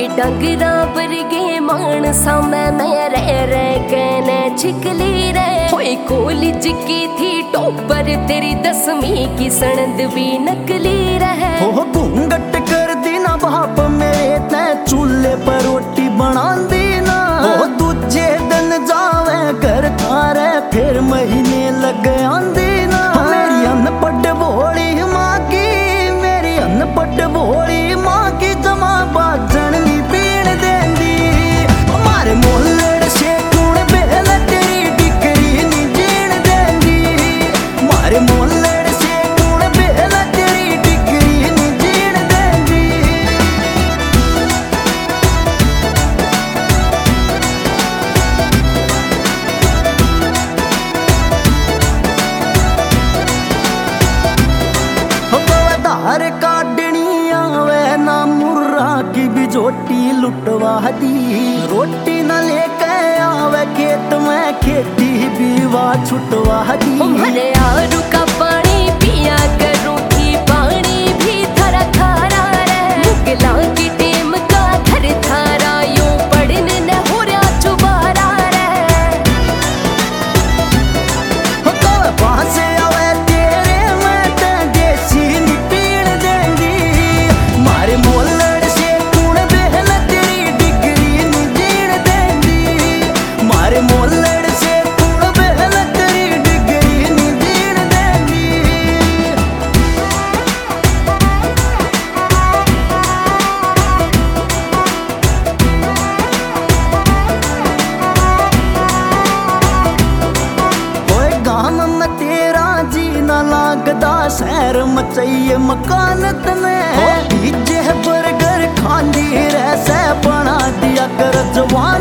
डंगरा वर्गे मानसा में रह कहने छिकली रे। होए कॉलेज की थी टॉपर तेरी 10वीं की सनद भी नकली रहे। हो घूंघट कर दी ना बाप मेरे ते चूल्हे पर रोटी बना दी ना। हो दूजे दिन जावे घर थारे फिर महीने लग आंदी ना। मेरी अनपढ़ भोली माँ की, मेरी अनपढ़ भोली माँ की जमा बाजन नी पीण देंदी। हमारे मोहल्ले से कौन बेल तेरी डिकरी नी जीण देंदी। हमारे मोहल्ले से कौन बेल तेरी डिकरी नी जीण देंदी। धार काटनी आवे ना मुर्रा की बिजोटी लुटवा दी। रोटी न लेके आवे खेत में खेती बीवा छुटवा दी। हमारे आरू का पानी पिया करूँ थी पानी भी थरा थारा रे। मुगला की टीम का घर थारा यूं पढ़ने न हो रहा चुबारा रे। तो पास आवे तेरे में ते देसी नी पीण देंदी। मारे मोहल्ले से कौन बेल तेरी डिगरी नी जीण देंदी। मारे मोहल्ले से कौन बेल तेरी डिगरी नी जीण देंदी। ओए गाम में तेरा जी ना लागदा शहर में चाहिए मकान तने। डीजे बर्गर खांदी रह से बना दिया कर जवान।